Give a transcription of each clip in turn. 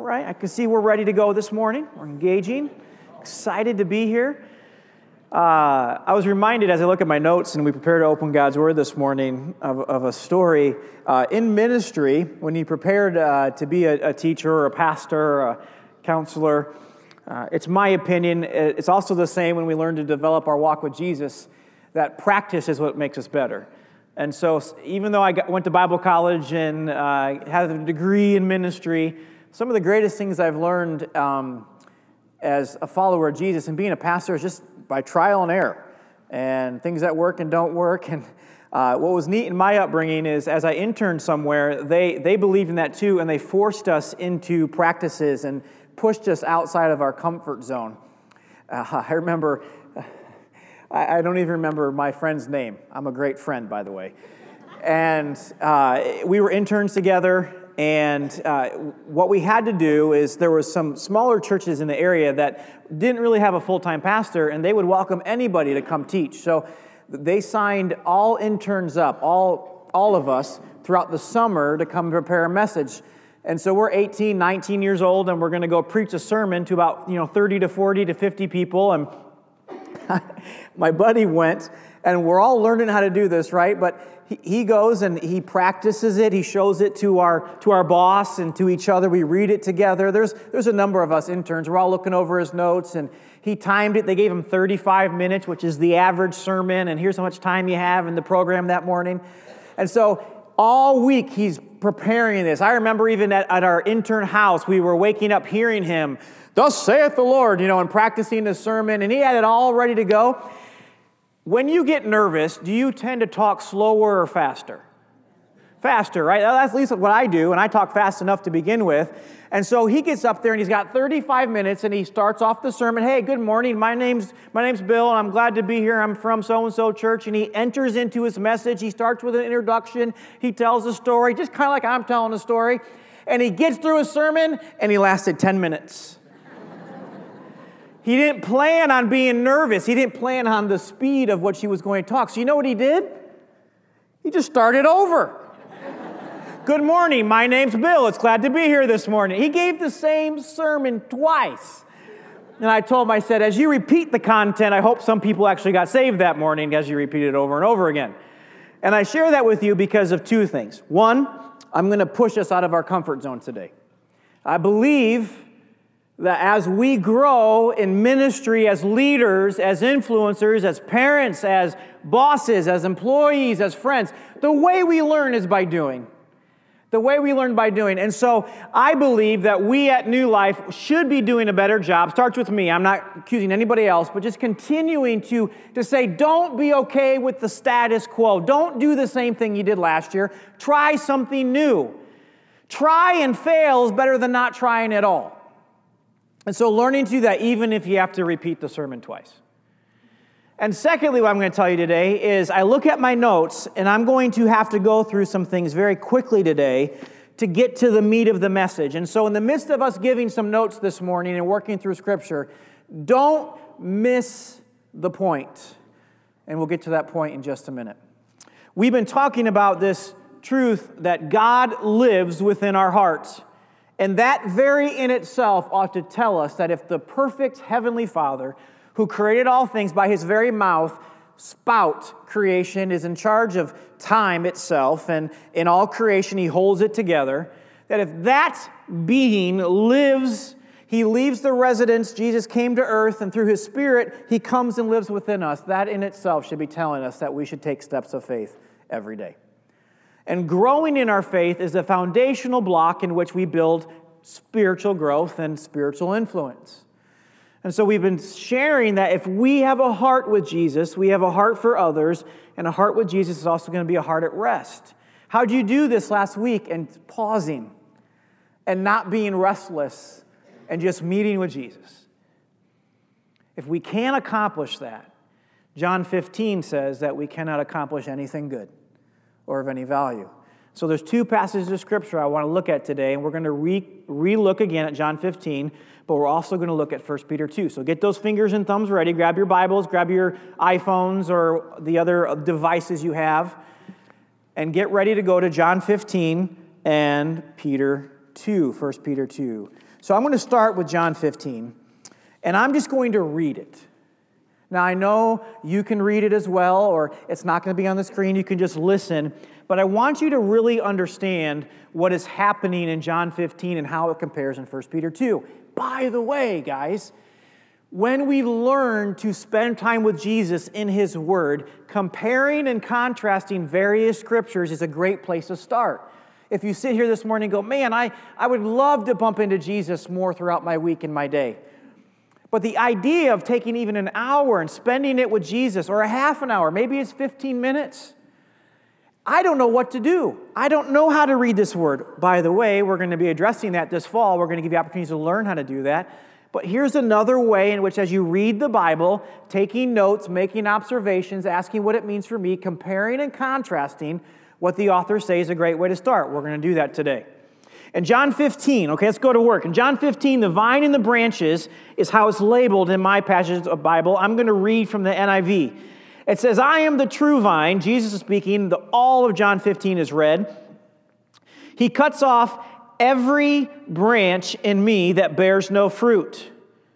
right. I can see we're ready to go this morning. We're engaging. Excited to be here. I was reminded as I look at my notes and we prepare to open God's Word this morning of a story in ministry when you prepared to be a teacher or a pastor or a counselor. It's my opinion. It's also the same when we learn to develop our walk with Jesus, that practice is what makes us better. And so even though I went to Bible college and had a degree in ministry, some of the greatest things I've learned as a follower of Jesus and being a pastor is just by trial and error and things that work and don't work. And what was neat in my upbringing is as I interned somewhere, they believed in that too, and they forced us into practices and pushed us outside of our comfort zone. I remember, I don't even remember my friend's name. I'm a great friend, by the way. And we were interns together. And what we had to do is there was some smaller churches in the area that didn't really have a full-time pastor, and they would welcome anybody to come teach. So they signed all interns up, all of us, throughout the summer to come prepare a message. And so we're 18, 19 years old, and we're going to go preach a sermon to about 30 to 40 to 50 people. And my buddy went, and we're all learning how to do this, right? But he goes and he practices it. He shows it to our boss and to each other. We read it together. There's a number of us interns. We're all looking over his notes, and he timed it. They gave him 35 minutes, which is the average sermon, and here's how much time you have in the program that morning. And so all week he's preparing this. I remember even at our intern house, we were waking up hearing him, "Thus saith the Lord," and practicing the sermon, and he had it all ready to go. When you get nervous, do you tend to talk slower or faster? Faster, right? That's at least what I do, and I talk fast enough to begin with. And so he gets up there, and he's got 35 minutes, and he starts off the sermon. "Hey, good morning. My name's Bill, and I'm glad to be here. I'm from so-and-so church." And he enters into his message. He starts with an introduction. He tells a story, just kind of like I'm telling a story. And he gets through his sermon, and he lasted 10 minutes. He didn't plan on being nervous. He didn't plan on the speed of what she was going to talk. So you know what he did? He just started over. "Good morning, my name's Bill. It's glad to be here this morning." He gave the same sermon twice. And I told him, I said, as you repeat the content, I hope some people actually got saved that morning as you repeat it over and over again. And I share that with you because of two things. One, I'm going to push us out of our comfort zone today. I believe that as we grow in ministry, as leaders, as influencers, as parents, as bosses, as employees, as friends, the way we learn is by doing. The way we learn by doing. And so I believe that we at New Life should be doing a better job. Starts with me. I'm not accusing anybody else, but just continuing to say, don't be okay with the status quo. Don't do the same thing you did last year. Try something new. Try and fail is better than not trying at all. And so learning to do that even if you have to repeat the sermon twice. And secondly, what I'm going to tell you today is I look at my notes and I'm going to have to go through some things very quickly today to get to the meat of the message. And so in the midst of us giving some notes this morning and working through Scripture, don't miss the point. And we'll get to that point in just a minute. We've been talking about this truth that God lives within our hearts. And that very in itself ought to tell us that if the perfect Heavenly Father, who created all things by His very mouth, spout creation, is in charge of time itself, and in all creation He holds it together, that if that being lives, He leaves the residence, Jesus came to earth, and through His Spirit, He comes and lives within us, that in itself should be telling us that we should take steps of faith every day. And growing in our faith is a foundational block in which we build spiritual growth and spiritual influence. And so we've been sharing that if we have a heart with Jesus, we have a heart for others, and a heart with Jesus is also going to be a heart at rest. How'd you do this last week? And pausing and not being restless and just meeting with Jesus. If we can't accomplish that, John 15 says that we cannot accomplish anything good or of any value. So there's two passages of Scripture I want to look at today, and we're going to re-look again at John 15, but we're also going to look at 1 Peter 2. So get those fingers and thumbs ready. Grab your Bibles, grab your iPhones or the other devices you have, and get ready to go to John 15 and Peter 2, 1 Peter 2. So I'm going to start with John 15, and I'm just going to read it. Now, I know you can read it as well, or it's not going to be on the screen. You can just listen. But I want you to really understand what is happening in John 15 and how it compares in 1 Peter 2. By the way, guys, when we learn to spend time with Jesus in His Word, comparing and contrasting various scriptures is a great place to start. If you sit here this morning and go, man, I would love to bump into Jesus more throughout my week and my day. But the idea of taking even an hour and spending it with Jesus, or a half an hour, maybe it's 15 minutes, I don't know what to do. I don't know how to read this Word. By the way, we're going to be addressing that this fall. We're going to give you opportunities to learn how to do that. But here's another way in which, as you read the Bible, taking notes, making observations, asking what it means for me, comparing and contrasting what the authors say is a great way to start. We're going to do that today. In John 15, okay, let's go to work. In John 15, the vine and the branches is how it's labeled in my passage of Bible. I'm going to read from the NIV. It says, I am the true vine. Jesus is speaking. All of John 15 is read. He cuts off every branch in me that bears no fruit.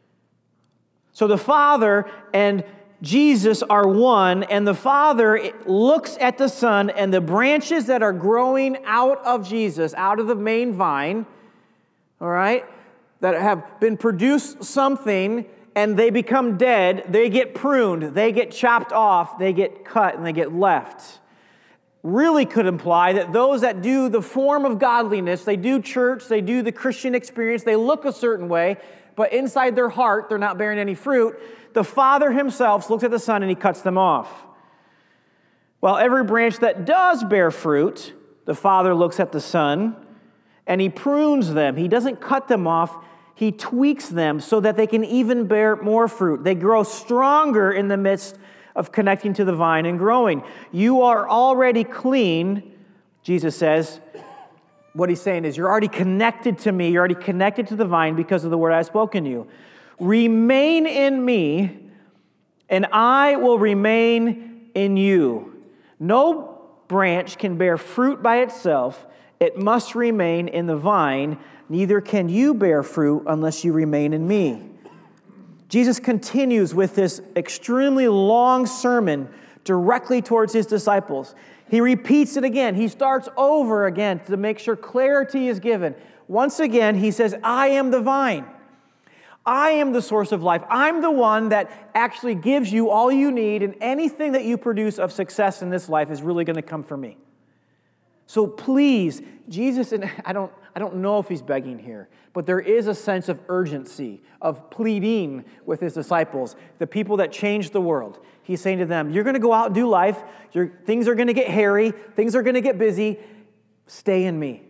So the Father and Jesus are one, and the Father looks at the Son, and the branches that are growing out of Jesus, out of the main vine, all right, that have been produced something, and they become dead, they get pruned, they get chopped off, they get cut, and they get left. Really could imply that those that do the form of godliness, they do church, they do the Christian experience, they look a certain way, but inside their heart, they're not bearing any fruit. The Father Himself looks at the Son and He cuts them off. While every branch that does bear fruit, the Father looks at the Son and He prunes them. He doesn't cut them off. He tweaks them so that they can even bear more fruit. They grow stronger in the midst of connecting to the vine and growing. You are already clean, Jesus says. What He's saying is, you're already connected to me. You're already connected to the vine because of the word I've spoken to you. Remain in me, and I will remain in you. No branch can bear fruit by itself. It must remain in the vine. Neither can you bear fruit unless you remain in me. Jesus continues with this extremely long sermon directly towards His disciples. He repeats it again. He starts over again to make sure clarity is given. Once again, He says, I am the vine. I am the source of life. I'm the one that actually gives you all you need, and anything that you produce of success in this life is really going to come from me. So please, Jesus, and I don't know if He's begging here, but there is a sense of urgency, of pleading with His disciples, the people that changed the world. He's saying to them, you're going to go out and do life. Things are going to get hairy. Things are going to get busy. Stay in me.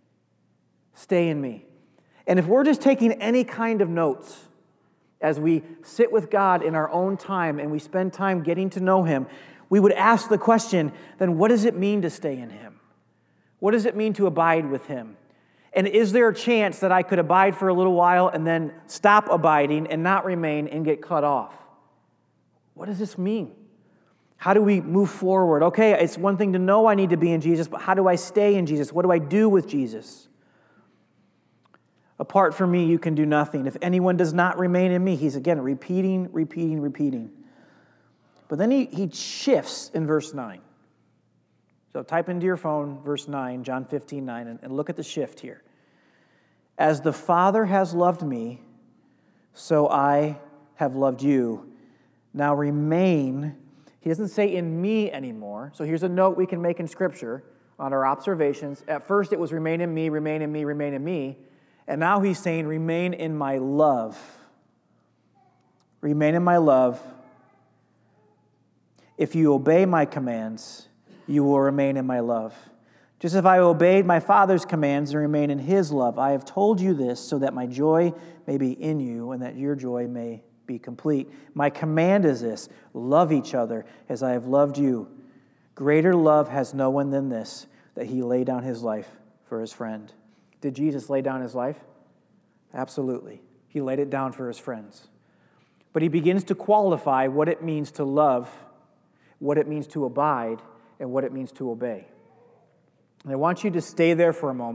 Stay in me. And if we're just taking any kind of notes as we sit with God in our own time and we spend time getting to know Him, we would ask the question, then what does it mean to stay in Him? What does it mean to abide with Him? And is there a chance that I could abide for a little while and then stop abiding and not remain and get cut off? What does this mean? How do we move forward? Okay, it's one thing to know I need to be in Jesus, but how do I stay in Jesus? What do I do with Jesus? Apart from me, you can do nothing. If anyone does not remain in me, he's again repeating. But then he shifts in verse 9. So type into your phone verse 9, John 15:9, and look at the shift here. As the Father has loved me, so I have loved you. Now remain. He doesn't say in me anymore. So here's a note we can make in Scripture on our observations. At first it was remain in me, remain in me, remain in me. And now He's saying remain in my love. Remain in my love. If you obey my commands, you will remain in my love. Just as I obeyed my Father's commands and remain in His love, I have told you this so that my joy may be in you and that your joy may be complete. My command is this: love each other as I have loved you. Greater love has no one than this, that He laid down His life for His friend. Did Jesus lay down His life? Absolutely. He laid it down for His friends. But He begins to qualify what it means to love, what it means to abide, and what it means to obey. And I want you to stay there for a moment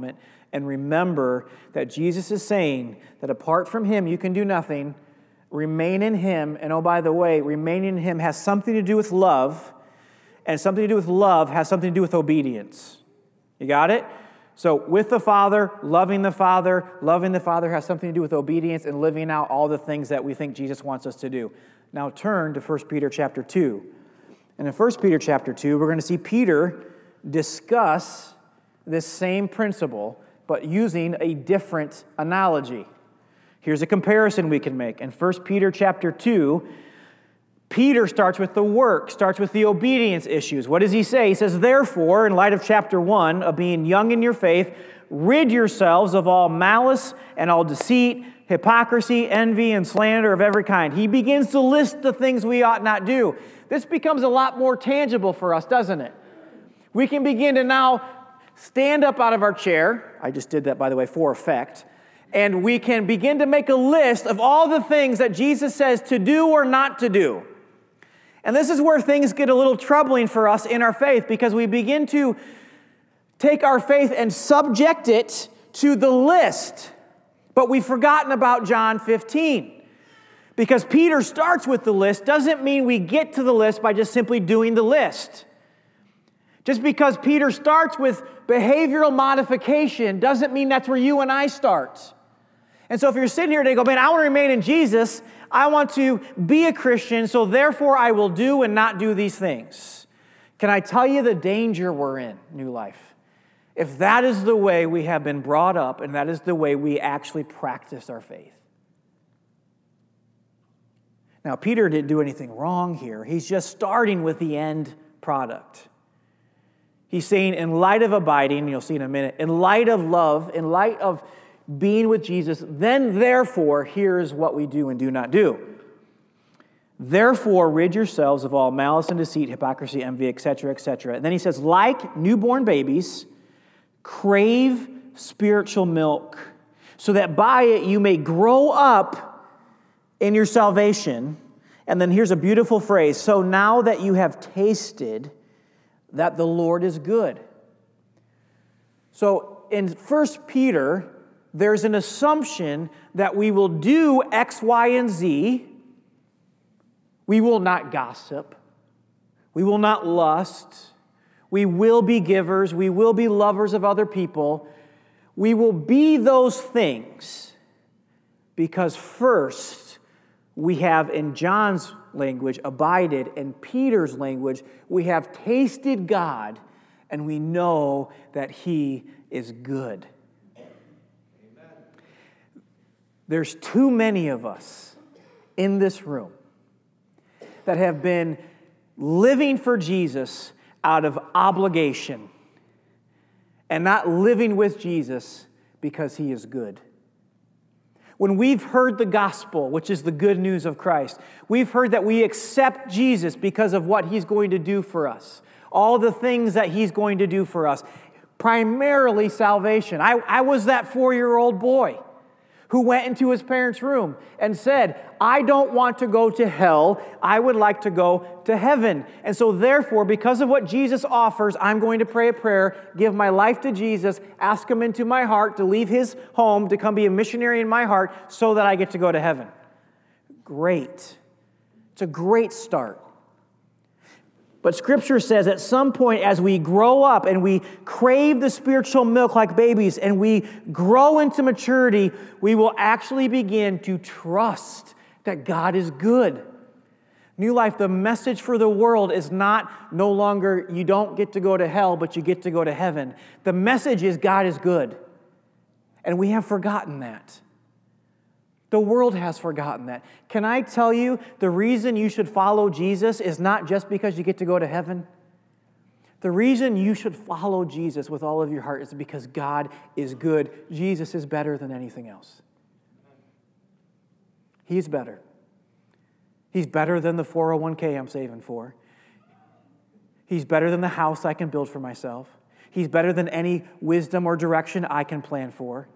and remember that Jesus is saying that apart from him, you can do nothing. Remain in him. And oh, by the way, remaining in him has something to do with love, and something to do with love has something to do with obedience. You got it? So with the Father, loving the Father has something to do with obedience and living out all the things that we think Jesus wants us to do. Now turn to 1 Peter chapter 2. And in 1 Peter chapter 2, we're going to see Peter discuss this same principle, but using a different analogy. Here's a comparison we can make. In 1 Peter chapter 2, Peter starts with the work, starts with the obedience issues. What does he say? He says, therefore, in light of chapter 1, of being young in your faith, rid yourselves of all malice and all deceit, hypocrisy, envy, and slander of every kind. He begins to list the things we ought not do. This becomes a lot more tangible for us, doesn't it? We can begin to now stand up out of our chair. I just did that, by the way, for effect. And we can begin to make a list of all the things that Jesus says to do or not to do. And this is where things get a little troubling for us in our faith, because we begin to take our faith and subject it to the list. But we've forgotten about John 15. Because Peter starts with the list doesn't mean we get to the list by just simply doing the list. Just because Peter starts with behavioral modification doesn't mean that's where you and I start. And so if you're sitting here today and go, man, I want to remain in Jesus, I want to be a Christian, so therefore I will do and not do these things. Can I tell you the danger we're in, New Life? If that is the way we have been brought up and that is the way we actually practice our faith. Now, Peter didn't do anything wrong here. He's just starting with the end product. He's saying, in light of abiding, you'll see in a minute, in light of love, in light of being with Jesus, then therefore, here's what we do and do not do. Therefore, rid yourselves of all malice and deceit, hypocrisy, envy, etc., etc. And then he says, like newborn babies, crave spiritual milk, so that by it you may grow up in your salvation. And then here's a beautiful phrase, so now that you have tasted that the Lord is good. So in 1 Peter, there's an assumption that we will do X, Y, and Z. We will not gossip. We will not lust. We will be givers. We will be lovers of other people. We will be those things because first, we have, in John's language, abided. In Peter's language, we have tasted God, and we know that He is good. Amen. There's too many of us in this room that have been living for Jesus out of obligation and not living with Jesus because He is good. When we've heard the gospel, which is the good news of Christ, we've heard that we accept Jesus because of what He's going to do for us, all the things that He's going to do for us, primarily salvation. I was that 4-year-old boy who went into his parents' room and said, I don't want to go to hell, I would like to go to heaven. And so therefore, because of what Jesus offers, I'm going to pray a prayer, give my life to Jesus, ask Him into my heart to leave His home, to come be a missionary in my heart so that I get to go to heaven. Great. It's a great start. But Scripture says at some point as we grow up and we crave the spiritual milk like babies and we grow into maturity, we will actually begin to trust that God is good. New Life, the message for the world is not no longer you don't get to go to hell, but you get to go to heaven. The message is God is good. And we have forgotten that. The world has forgotten that. Can I tell you, the reason you should follow Jesus is not just because you get to go to heaven. The reason you should follow Jesus with all of your heart is because God is good. Jesus is better than anything else. He's better. He's better than the 401k I'm saving for. He's better than the house I can build for myself. He's better than any wisdom or direction I can plan for.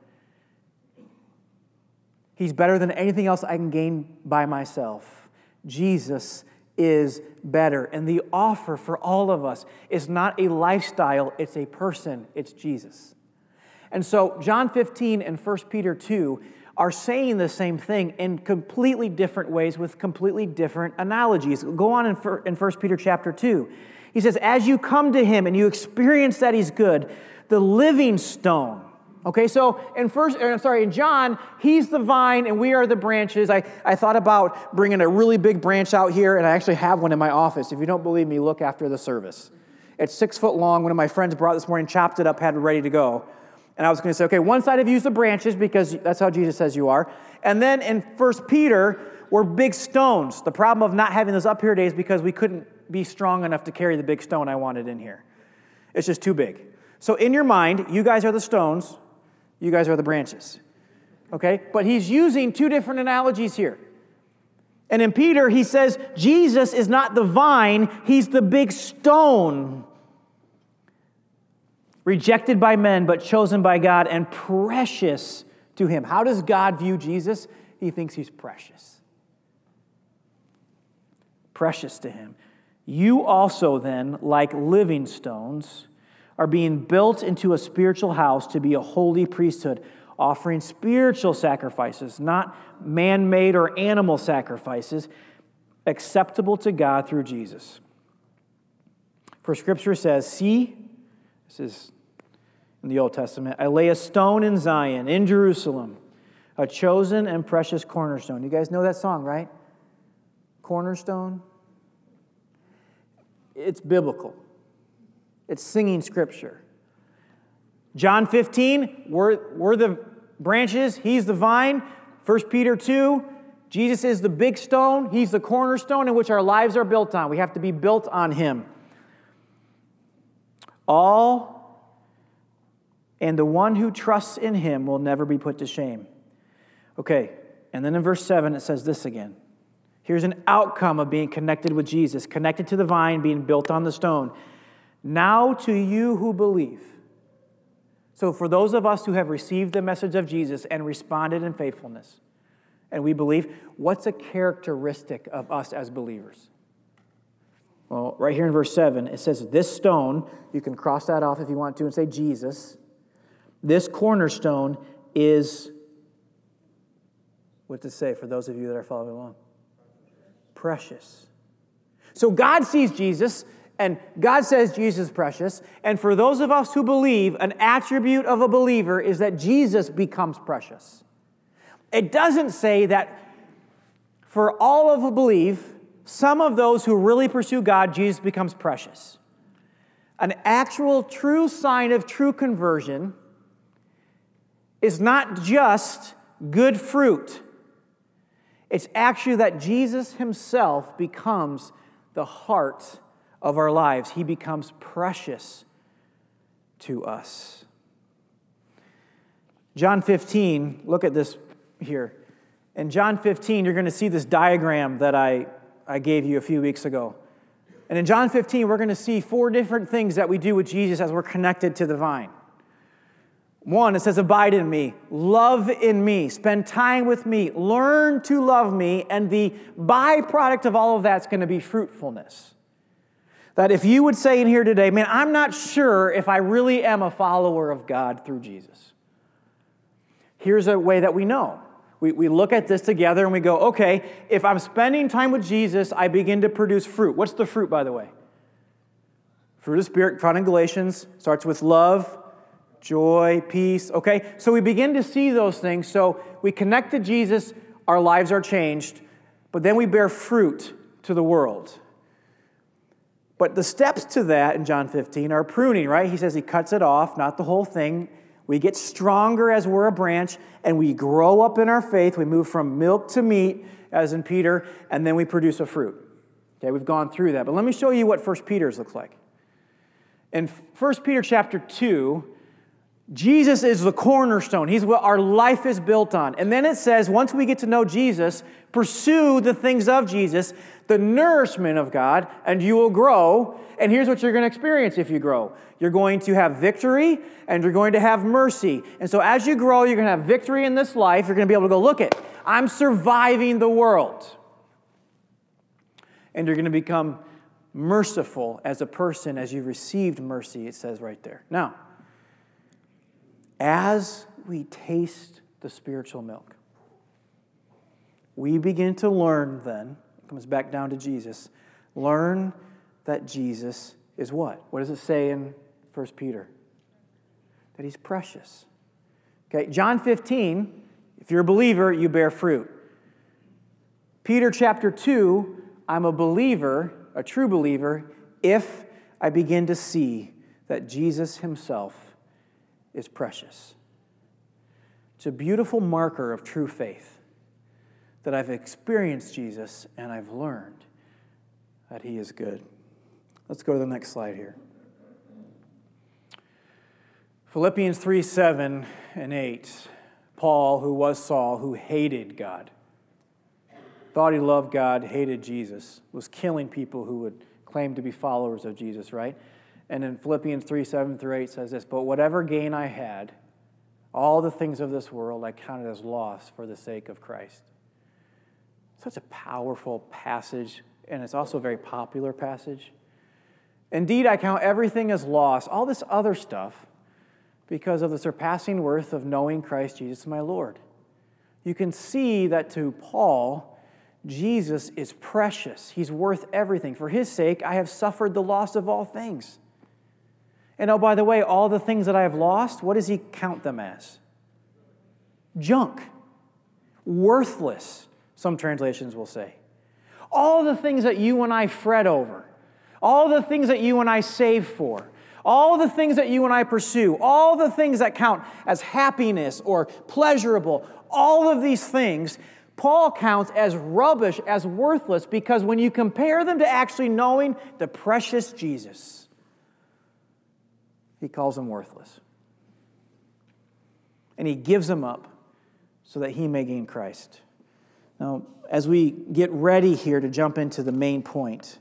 He's better than anything else I can gain by myself. Jesus is better. And the offer for all of us is not a lifestyle, it's a person, it's Jesus. And so John 15 and 1 Peter 2 are saying the same thing in completely different ways with completely different analogies. Go on in 1 Peter chapter 2. He says, as you come to him and you experience that he's good, the living stone. Okay, so in John, he's the vine and we are the branches. I thought about bringing a really big branch out here, and I actually have one in my office. If you don't believe me, look after the service. It's 6 foot long. One of my friends brought it this morning, chopped it up, had it ready to go. And I was going to say, okay, one side of you is the branches because that's how Jesus says you are. And then in 1 Peter, we're big stones. The problem of not having this up here today is because we couldn't be strong enough to carry the big stone I wanted in here. It's just too big. So in your mind, you guys are the stones. You guys are the branches, okay? But he's using two different analogies here. And in Peter, he says, Jesus is not the vine, he's the big stone. Rejected by men, but chosen by God and precious to him. How does God view Jesus? He thinks he's precious. Precious to him. You also then, like living stones, are being built into a spiritual house to be a holy priesthood, offering spiritual sacrifices, not man-made or animal sacrifices, acceptable to God through Jesus. For Scripture says, see, this is in the Old Testament, I lay a stone in Zion, in Jerusalem, a chosen and precious cornerstone. You guys know that song, right? Cornerstone. It's biblical. It's singing Scripture. John 15, we're the branches, he's the vine. 1 Peter 2, Jesus is the big stone, he's the cornerstone in which our lives are built on. We have to be built on him. And the one who trusts in him will never be put to shame. Okay, and then in verse 7 it says this again. Here's an outcome of being connected with Jesus, connected to the vine, being built on the stone. Now to you who believe. So for those of us who have received the message of Jesus and responded in faithfulness, and we believe, what's a characteristic of us as believers? Well, right here in verse 7, it says, this stone, you can cross that off if you want to and say Jesus. This cornerstone is, what does it say for those of you that are following along? Precious. So God sees Jesus, and God says Jesus is precious. And for those of us who believe, an attribute of a believer is that Jesus becomes precious. It doesn't say that for all of who believe, some of those who really pursue God, Jesus becomes precious. An actual true sign of true conversion is not just good fruit. It's actually that Jesus himself becomes the heart of our lives. He becomes precious to us. John 15, look at this here. In John 15, you're going to see this diagram that I gave you a few weeks ago. And in John 15, we're going to see 4 different things that we do with Jesus as we're connected to the vine. 1, it says, abide in me, love in me, spend time with me, learn to love me, and the byproduct of all of that's going to be fruitfulness. That if you would say in here today, man, I'm not sure if I really am a follower of God through Jesus. Here's a way that we know. We look at this together and we go, okay, if I'm spending time with Jesus, I begin to produce fruit. What's the fruit, by the way? Fruit of the Spirit, found in Galatians, starts with love, joy, peace, okay? So we begin to see those things. So we connect to Jesus, our lives are changed, but then we bear fruit to the world. But the steps to that in John 15 are pruning, right? He says he cuts it off, not the whole thing. We get stronger as we're a branch, and we grow up in our faith. We move from milk to meat, as in Peter, and then we produce a fruit. Okay, we've gone through that. But let me show you what 1 Peter's looks like. In 1 Peter chapter 2, Jesus is the cornerstone. He's what our life is built on. And then it says, once we get to know Jesus, pursue the things of Jesus, the nourishment of God, and you will grow. And here's what you're going to experience if you grow. You're going to have victory, and you're going to have mercy. And so as you grow, you're going to have victory in this life. You're going to be able to go, look it, I'm surviving the world. And you're going to become merciful as a person as you've received mercy, it says right there. Now, as we taste the spiritual milk, we begin to learn then, it comes back down to Jesus, learn that Jesus is what? What does it say in 1 Peter? That he's precious. Okay, John 15, if you're a believer, you bear fruit. Peter chapter 2, I'm a believer, a true believer, if I begin to see that Jesus himself is precious. It's a beautiful marker of true faith that I've experienced Jesus and I've learned that he is good. Let's go to the next slide here. Philippians 3, 7 and 8. Paul, who was Saul, who hated God, thought he loved God, hated Jesus, was killing people who would claim to be followers of Jesus, right? And in Philippians 3, 7 through 8 says this, but whatever gain I had, all the things of this world I counted as loss for the sake of Christ. Such a powerful passage, and it's also a very popular passage. Indeed, I count everything as loss, all this other stuff, because of the surpassing worth of knowing Christ Jesus my Lord. You can see that to Paul, Jesus is precious. He's worth everything. For his sake, I have suffered the loss of all things. And oh, by the way, all the things that I have lost, what does he count them as? Junk. Worthless, some translations will say. All the things that you and I fret over, all the things that you and I save for, all the things that you and I pursue, all the things that count as happiness or pleasurable, all of these things, Paul counts as rubbish, as worthless, because when you compare them to actually knowing the precious Jesus, he calls them worthless. And he gives them up so that he may gain Christ. Now, as we get ready here to jump into the main point,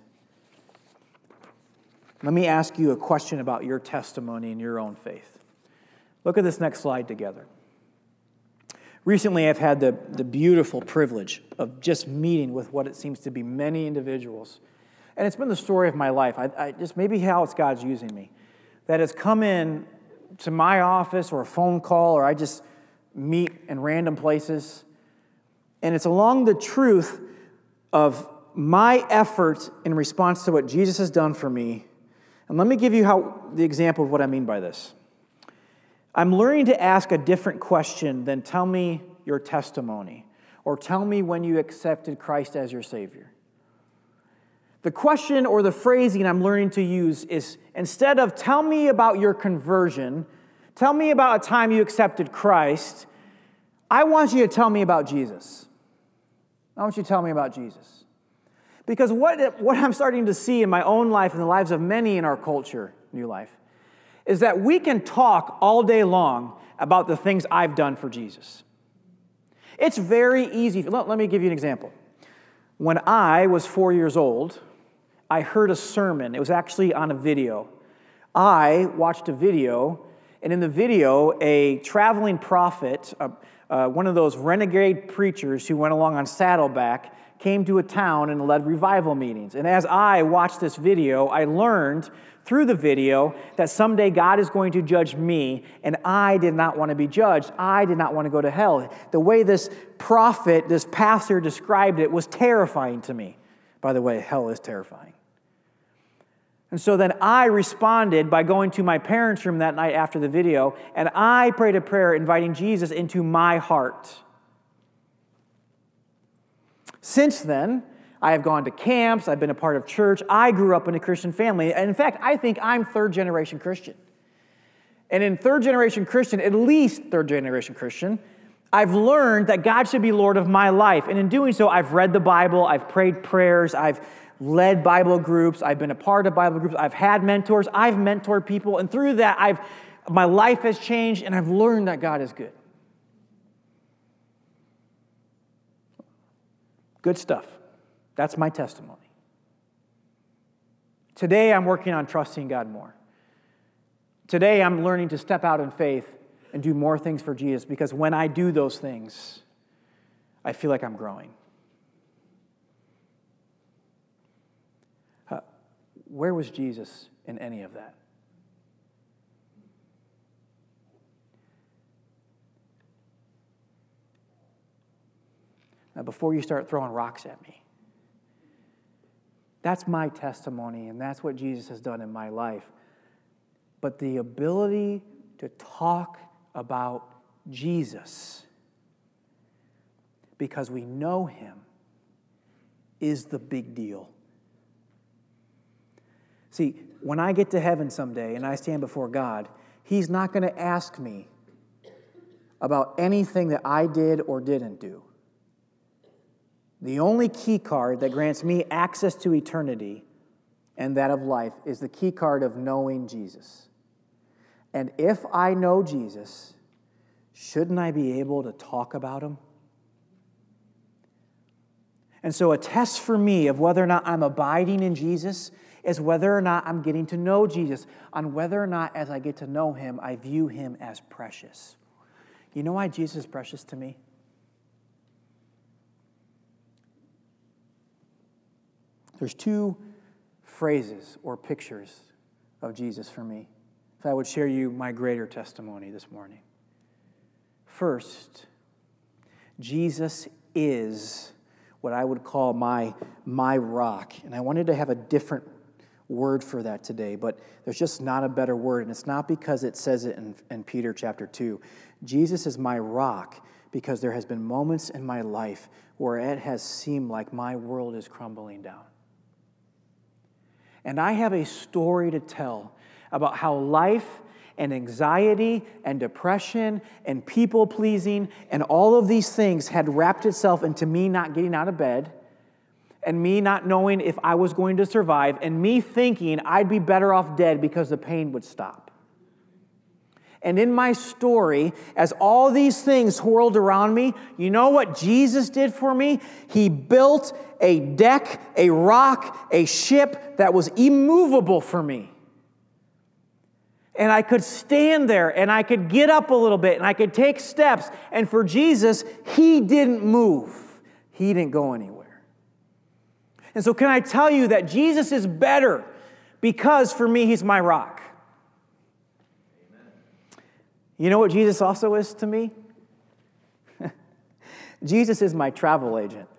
let me ask you a question about your testimony and your own faith. Look at this next slide together. Recently, I've had the beautiful privilege of just meeting with what it seems to be many individuals. And it's been the story of my life. I just maybe how it's God's using me. That has come in to my office or a phone call, or I just meet in random places. And it's along the truth of my effort in response to what Jesus has done for me. And let me give you the example of what I mean by this. I'm learning to ask a different question than tell me your testimony or tell me when you accepted Christ as your Savior. The question or the phrasing I'm learning to use is, instead of tell me about your conversion, tell me about a time you accepted Christ, I want you to tell me about Jesus. I want you to tell me about Jesus. Because what I'm starting to see in my own life and the lives of many in our culture, New Life, is that we can talk all day long about the things I've done for Jesus. It's very easy. Let me give you an example. When I was 4 years old, I heard a sermon. It was actually on a video. I watched a video, and in the video, a traveling prophet, one of those renegade preachers who went along on saddleback, came to a town and led revival meetings. And as I watched this video, I learned through the video that someday God is going to judge me, and I did not want to be judged. I did not want to go to hell. The way this prophet, this pastor described it was terrifying to me. By the way, hell is terrifying. And so then I responded by going to my parents' room that night after the video, and I prayed a prayer inviting Jesus into my heart. Since then, I have gone to camps, I've been a part of church, I grew up in a Christian family, and in fact, I think I'm third-generation Christian. And in third-generation Christian, at least third-generation Christian, I've learned that God should be Lord of my life. And in doing so, I've read the Bible, I've prayed prayers, I've led Bible groups, I've been a part of Bible groups, I've had mentors, I've mentored people, and through that, my life has changed, and I've learned that God is good. Good stuff. That's my testimony. Today, I'm working on trusting God more. Today, I'm learning to step out in faith and do more things for Jesus, because when I do those things, I feel like I'm growing. Where was Jesus in any of that? before you start throwing rocks at me. That's my testimony, and that's what Jesus has done in my life. But the ability to talk about Jesus because we know him is the big deal. See, when I get to heaven someday and I stand before God, he's not going to ask me about anything that I did or didn't do. The only key card that grants me access to eternity and that of life is the key card of knowing Jesus. And if I know Jesus, shouldn't I be able to talk about him? And so a test for me of whether or not I'm abiding in Jesus is whether or not I'm getting to know Jesus, on whether or not as I get to know him, I view him as precious. You know why Jesus is precious to me? There's two phrases or pictures of Jesus for me. If I would share you my greater testimony this morning. First, Jesus is what I would call my rock. And I wanted to have a different word for that today, but there's just not a better word. And it's not because it says it in Peter chapter 2. Jesus is my rock because there has been moments in my life where it has seemed like my world is crumbling down. And I have a story to tell about how life and anxiety and depression and people-pleasing and all of these things had wrapped itself into me not getting out of bed and me not knowing if I was going to survive and me thinking I'd be better off dead because the pain would stop. And in my story, as all these things whirled around me, you know what Jesus did for me? He built a deck, a rock, a ship that was immovable for me. And I could stand there, and I could get up a little bit, and I could take steps. And for Jesus, he didn't move. He didn't go anywhere. And so can I tell you that Jesus is better because for me, he's my rock. Amen. You know what Jesus also is to me? Jesus is my travel agent.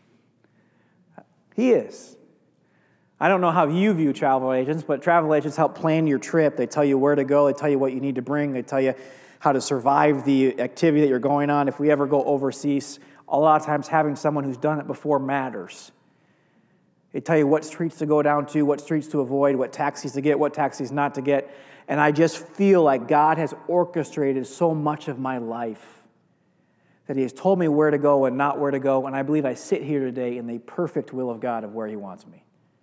He is. I don't know how you view travel agents, but travel agents help plan your trip. They tell you where to go. They tell you what you need to bring. They tell you how to survive the activity that you're going on. If we ever go overseas, a lot of times having someone who's done it before matters. They tell you what streets to go down to, what streets to avoid, what taxis to get, what taxis not to get. And I just feel like God has orchestrated so much of my life that he has told me where to go and not where to go. And I believe I sit here today in the perfect will of God of where he wants me.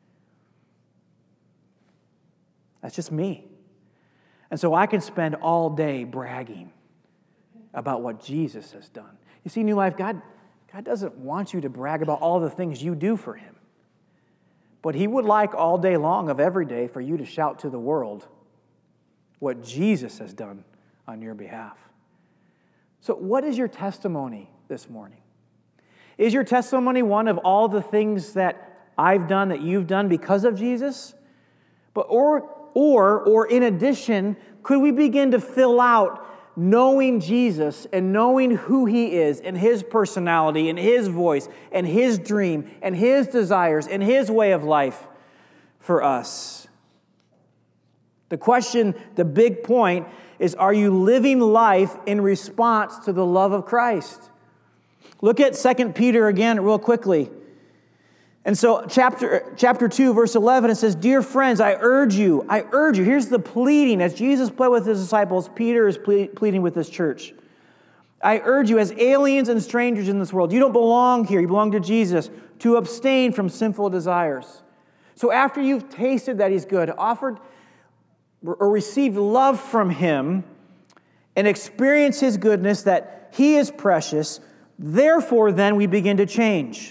That's just me. And so I can spend all day bragging about what Jesus has done. You see, New Life, God doesn't want you to brag about all the things you do for him. But he would like all day long of every day for you to shout to the world what Jesus has done on your behalf. So what is your testimony this morning? Is your testimony one of all the things that I've done, that you've done because of Jesus? But or in addition, could we begin to fill out knowing Jesus and knowing who he is and his personality and his voice and his dream and his desires and his way of life for us? The question, the big point is, are you living life in response to the love of Christ? Look at 2 Peter again real quickly. And so chapter 2, verse 11, it says, "Dear friends, I urge you." Here's the pleading. As Jesus pled with his disciples, Peter is pleading with this church. "I urge you as aliens and strangers in this world." You don't belong here. You belong to Jesus. "To abstain from sinful desires." So after you've tasted that he's good, offered or received love from him, and experienced his goodness, that he is precious, therefore then we begin to change.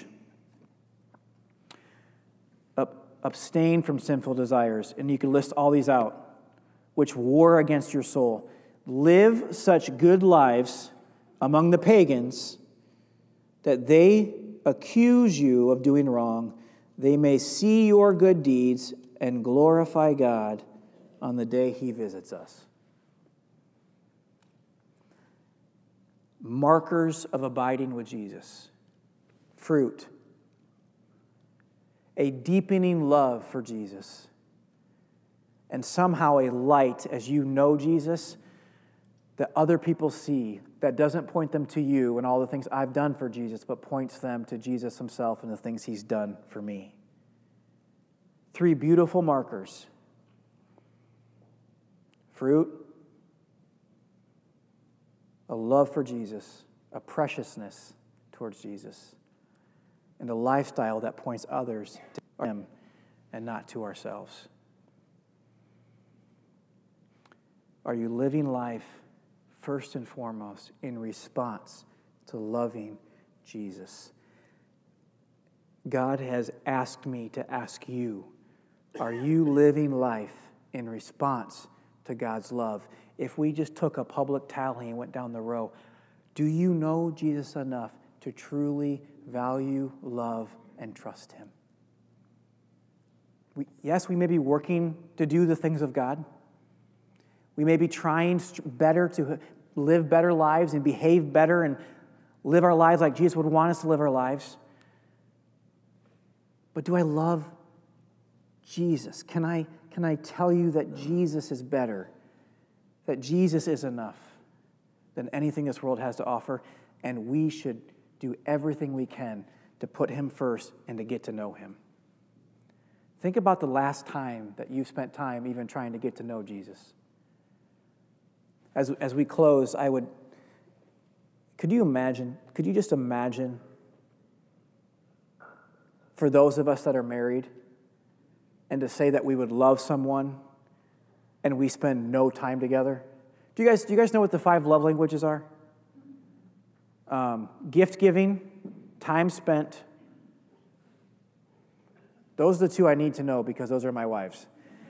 Abstain from sinful desires. And you can list all these out, which war against your soul. Live such good lives among the pagans that they accuse you of doing wrong. They may see your good deeds and glorify God on the day he visits us. Markers of abiding with Jesus. fruit, a deepening love for Jesus, and somehow a light as you know Jesus that other people see that doesn't point them to you and all the things I've done for Jesus, but points them to Jesus himself and the things he's done for me. 3 beautiful markers. Fruit, a love for Jesus, a preciousness towards Jesus, and a lifestyle that points others to him and not to ourselves. Are you living life first and foremost in response to loving Jesus? God has asked me to ask you, are you living life in response to God's love? If we just took a public tally and went down the row, do you know Jesus enough to truly value, love, and trust him? Yes, we may be working to do the things of God. We may be trying better to live better lives and behave better and live our lives like Jesus would want us to live our lives. But do I love Jesus? Can I tell you that Jesus is better? That Jesus is enough than anything this world has to offer, and we should do everything we can to put him first and to get to know him. Think about the last time that you spent time even trying to get to know Jesus. As we close, could you just imagine for those of us that are married and to say that we would love someone and we spend no time together? Do you guys know what the 5 love languages are? Gift giving, time spent. Those are the 2 I need to know because those are my wives.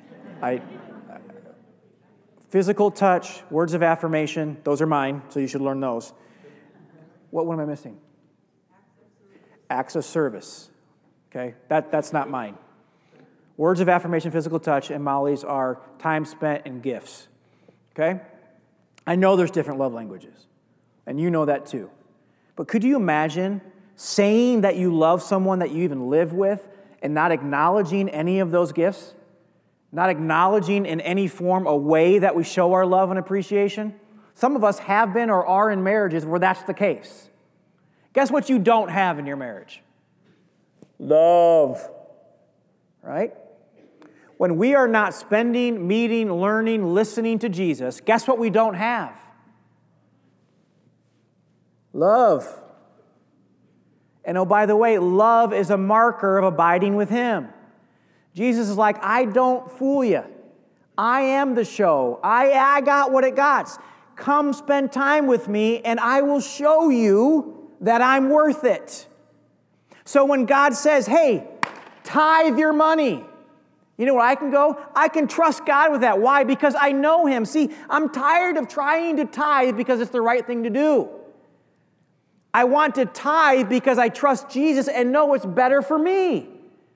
Physical touch, words of affirmation, those are mine, so you should learn those. What am I missing? Acts of service. Okay, that's not mine. Words of affirmation, physical touch, and Molly's are time spent and gifts. Okay? I know there's different love languages, and you know that too. But could you imagine saying that you love someone that you even live with and not acknowledging any of those gifts? Not acknowledging in any form a way that we show our love and appreciation? Some of us have been or are in marriages where that's the case. Guess what you don't have in your marriage? Love. Right? When we are not spending, meeting, learning, listening to Jesus, guess what we don't have? Love. And oh, by the way, love is a marker of abiding with him. Jesus is like, I don't fool you. I am the show. I got what it got. Come spend time with me, and I will show you that I'm worth it. So when God says, hey, tithe your money, you know where I can go? I can trust God with that. Why? Because I know him. See, I'm tired of trying to tithe because it's the right thing to do. I want to tithe because I trust Jesus and know it's better for me.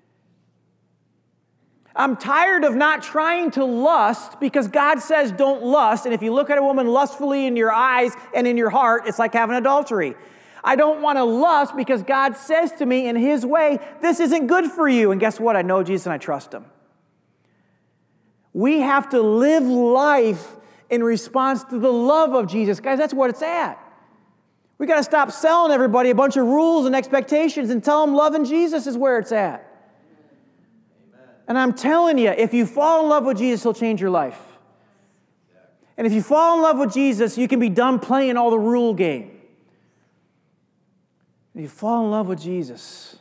I'm tired of not trying to lust because God says don't lust. And if you look at a woman lustfully in your eyes and in your heart, it's like having adultery. I don't want to lust because God says to me in his way, this isn't good for you. And guess what? I know Jesus and I trust him. We have to live life in response to the love of Jesus. Guys, that's what it's at. We got to stop selling everybody a bunch of rules and expectations and tell them loving Jesus is where it's at. And I'm telling you, if you fall in love with Jesus, he'll change your life. And if you fall in love with Jesus, you can be done playing all the rule game. If you fall in love with Jesus,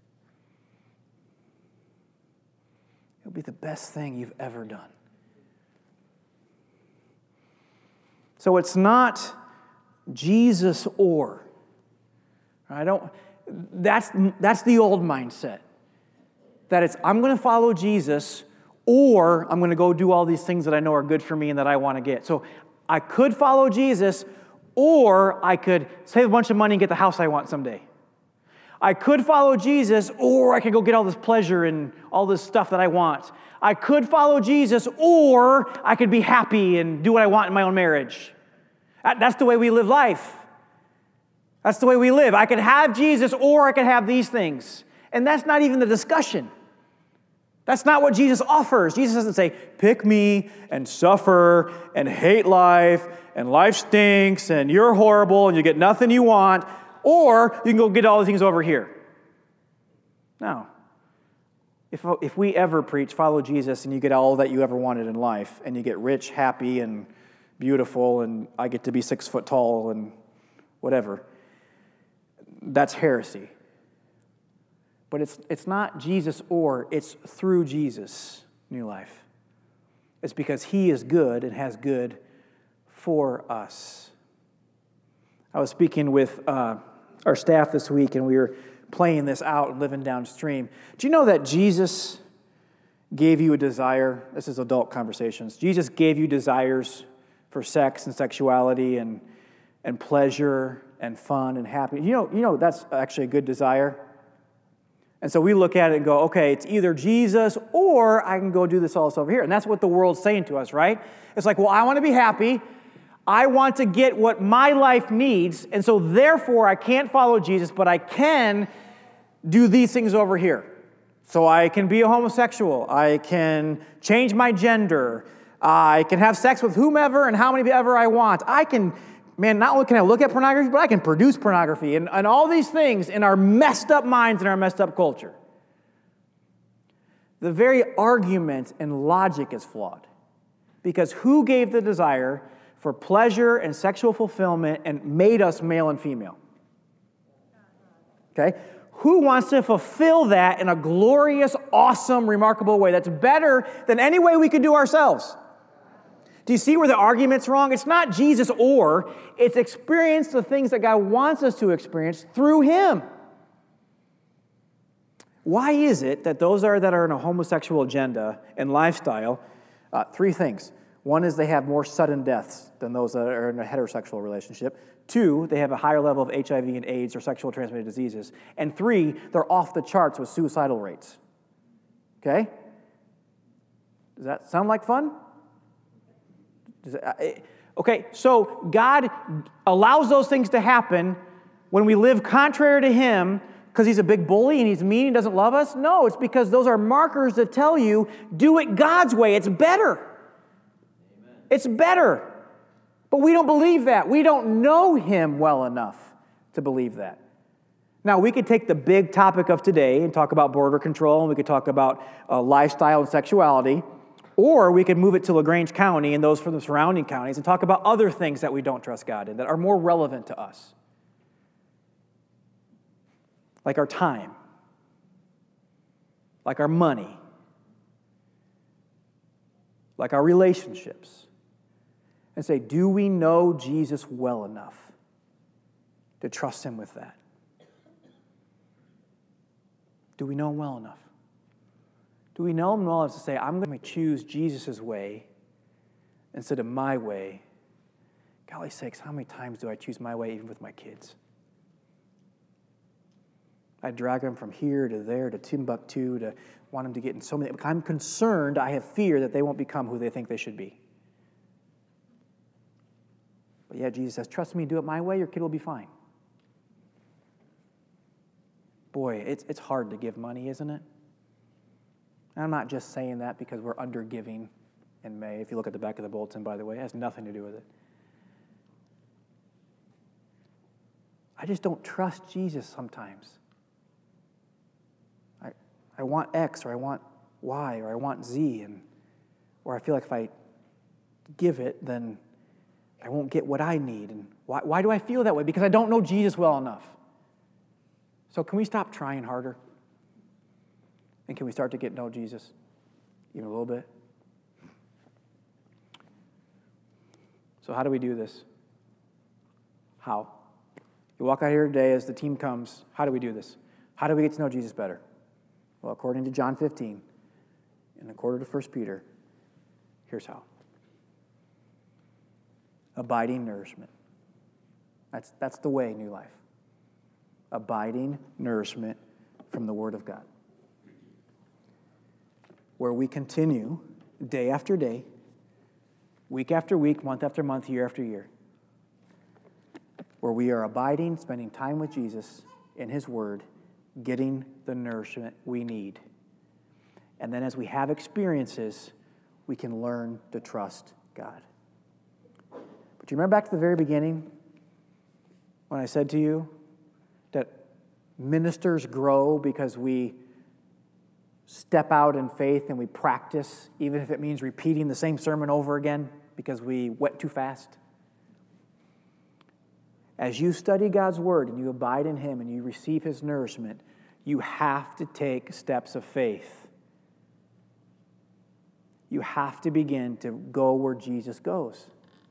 it'll be the best thing you've ever done. So it's not Jesus or. That's the old mindset. That it's, I'm going to follow Jesus, or I'm going to go do all these things that I know are good for me and that I want to get. So I could follow Jesus, or I could save a bunch of money and get the house I want someday. I could follow Jesus, or I could go get all this pleasure and all this stuff that I want. I could follow Jesus, or I could be happy and do what I want in my own marriage. That's the way we live life. That's the way we live. I could have Jesus or I could have these things. And that's not even the discussion. That's not what Jesus offers. Jesus doesn't say, pick me and suffer and hate life and life stinks and you're horrible and you get nothing you want, or you can go get all the things over here. No. If we ever preach, follow Jesus, and you get all that you ever wanted in life, and you get rich, happy, and beautiful, and I get to be 6 foot tall and whatever, that's heresy. But it's not Jesus or, it's through Jesus, new life. It's because he is good and has good for us. I was speaking with our staff this week, and we were playing this out and living downstream. Do you know that Jesus gave you a desire? This is adult conversations. Jesus gave you desires for sex and sexuality and pleasure and fun and happiness. You know that's actually a good desire. And so we look at it and go, okay, it's either Jesus or I can go do this all over here. And that's what the world's saying to us, right? It's like, well, I want to be happy. I want to get what my life needs. And so therefore, I can't follow Jesus, but I can do these things over here. So I can be a homosexual. I can change my gender. I can have sex with whomever and how many ever I want. I can... Man, not only can I look at pornography, but I can produce pornography and all these things in our messed up minds and our messed up culture. The very argument and logic is flawed. Because who gave the desire for pleasure and sexual fulfillment and made us male and female? Okay? Who wants to fulfill that in a glorious, awesome, remarkable way that's better than any way we could do ourselves? Do you see where the argument's wrong? It's not Jesus or, it's experience the things that God wants us to experience through him. Why is it that those that are in a homosexual agenda and lifestyle, 3 things. 1 is they have more sudden deaths than those that are in a heterosexual relationship. 2, they have a higher level of HIV and AIDS or sexual transmitted diseases. And 3, they're off the charts with suicidal rates. Okay? Does that sound like fun? Okay, so God allows those things to happen when we live contrary to him because he's a big bully and he's mean and doesn't love us? No, it's because those are markers that tell you, do it God's way. It's better. Amen. It's better. But we don't believe that. We don't know him well enough to believe that. Now, we could take the big topic of today and talk about border control, and we could talk about lifestyle and sexuality. Or we could move it to LaGrange County and those from the surrounding counties and talk about other things that we don't trust God in that are more relevant to us. Like our time. Like our money. Like our relationships. And say, do we know Jesus well enough to trust him with that? Do we know him well enough? Do we know him well enough to say, I'm going to choose Jesus' way instead of my way? Golly sakes, how many times do I choose my way even with my kids? I drag them from here to there to Timbuktu to want them to get in so many. I'm concerned, I have fear that they won't become who they think they should be. But yeah, Jesus says, trust me, do it my way, your kid will be fine. Boy, it's hard to give money, isn't it? And I'm not just saying that because we're under giving in May. If you look at the back of the bulletin, by the way, it has nothing to do with it. I just don't trust Jesus sometimes. I want X, or I want Y, or I want Z, or I feel like if I give it, then I won't get what I need. And why do I feel that way? Because I don't know Jesus well enough. So can we stop trying harder? And can we start to get to know Jesus even a little bit? So how do we do this? How? You walk out here today as the team comes. How do we do this? How do we get to know Jesus better? Well, according to John 15 and according to 1 Peter, here's how. Abiding nourishment. That's the way, new life. Abiding nourishment from the Word of God. Where we continue day after day, week after week, month after month, year after year. where we are abiding, spending time with Jesus in His Word, getting the nourishment we need. And then as we have experiences, we can learn to trust God. But you remember back to the very beginning when I said to you that ministers grow because we step out in faith and we practice, even if it means repeating the same sermon over again because we went too fast? As you study God's Word and you abide in Him and you receive His nourishment, you have to take steps of faith. You have to begin to go where Jesus goes.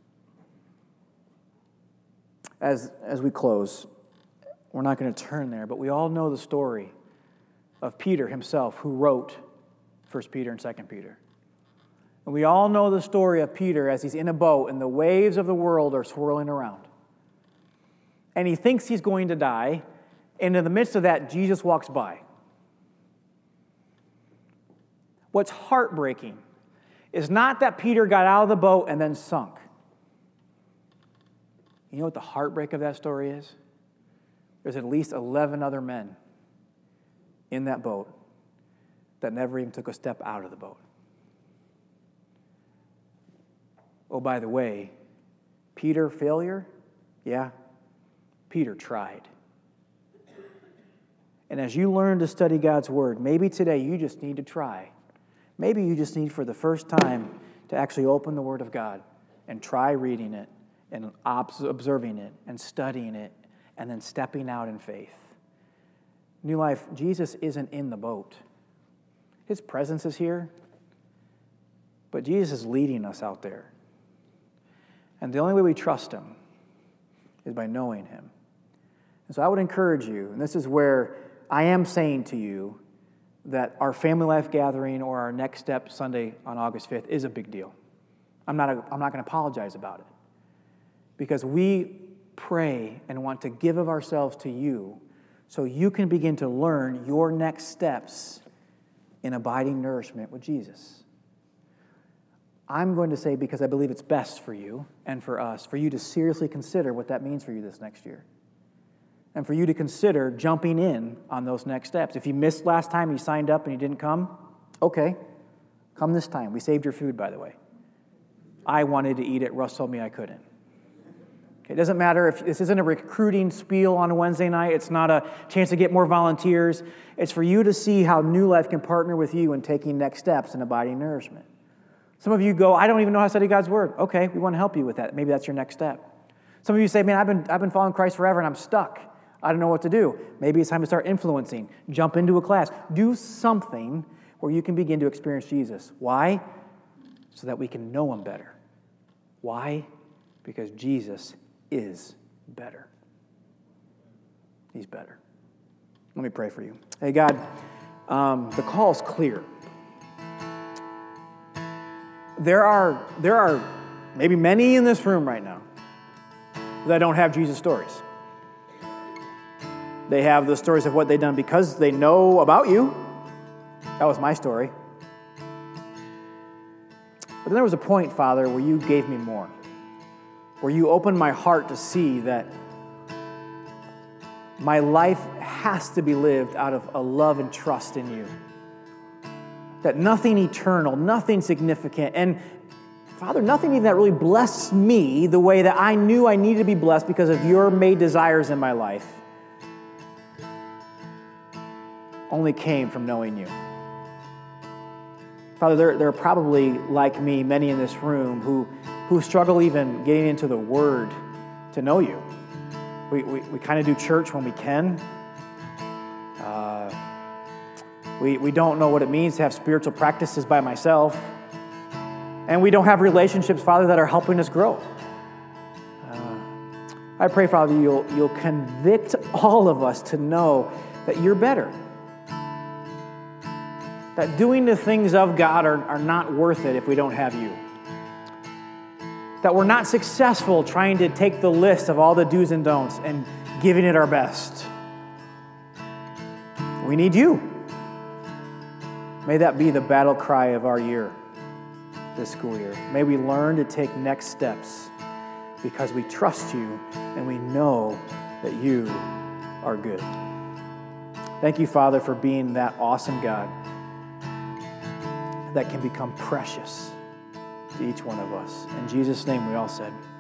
As we close, we're not going to turn there, but we all know the story of Peter himself, who wrote 1 Peter and 2 Peter. And we all know the story of Peter as he's in a boat and the waves of the world are swirling around. And he thinks he's going to die, and in the midst of that, Jesus walks by. What's heartbreaking is not that Peter got out of the boat and then sunk. You know what the heartbreak of that story is? There's at least 11 other men in that boat that never even took a step out of the boat. Oh, by the way, Peter, failure? Yeah, Peter tried. And as you learn to study God's Word, maybe today you just need to try. Maybe you just need for the first time to actually open the Word of God and try reading it and observing it and studying it and then stepping out in faith. New Life, Jesus isn't in the boat. His presence is here, but Jesus is leading us out there. And the only way we trust Him is by knowing Him. And so I would encourage you, and this is where I am saying to you, that our family life gathering or our Next Step Sunday on August 5th is a big deal. I'm not going to apologize about it. Because we pray and want to give of ourselves to you so you can begin to learn your next steps in abiding nourishment with Jesus. I'm going to say, because I believe it's best for you and for us, for you to seriously consider what that means for you this next year. And for you to consider jumping in on those next steps. If you missed last time, you signed up and you didn't come, okay, come this time. We saved your food, by the way. I wanted to eat it. Russ told me I couldn't. Okay, it doesn't matter if this isn't a recruiting spiel on a Wednesday night. It's not a chance to get more volunteers. It's for you to see how New Life can partner with you in taking next steps in abiding nourishment. Some of you go, I don't even know how to study God's Word. Okay, we want to help you with that. Maybe that's your next step. Some of you say, man, I've been following Christ forever and I'm stuck. I don't know what to do. Maybe it's time to start influencing. Jump into a class. Do something where you can begin to experience Jesus. Why? So that we can know Him better. Why? Because Jesus is better. He's better. Let me pray for you. Hey, God, the call is clear. There are maybe many in this room right now that don't have Jesus stories. They have the stories of what they've done because they know about you. That was my story. But then there was a point, Father, where you gave me more. Where you opened my heart to see that my life has to be lived out of a love and trust in you. That nothing eternal, nothing significant, and Father, nothing even that really blessed me the way that I knew I needed to be blessed because of your made desires in my life only came from knowing you. Father, there are probably, like me, many in this room who struggle even getting into the Word to know you. We kind of do church when we can. We don't know what it means to have spiritual practices by myself. And we don't have relationships, Father, that are helping us grow. I pray, Father, you'll convict all of us to know that you're better. That doing the things of God are not worth it if we don't have you. That we're not successful trying to take the list of all the do's and don'ts and giving it our best. We need you. May that be the battle cry of our year, this school year. May we learn to take next steps because we trust you and we know that you are good. Thank you, Father, for being that awesome God that can become precious to each one of us. In Jesus' name we all said,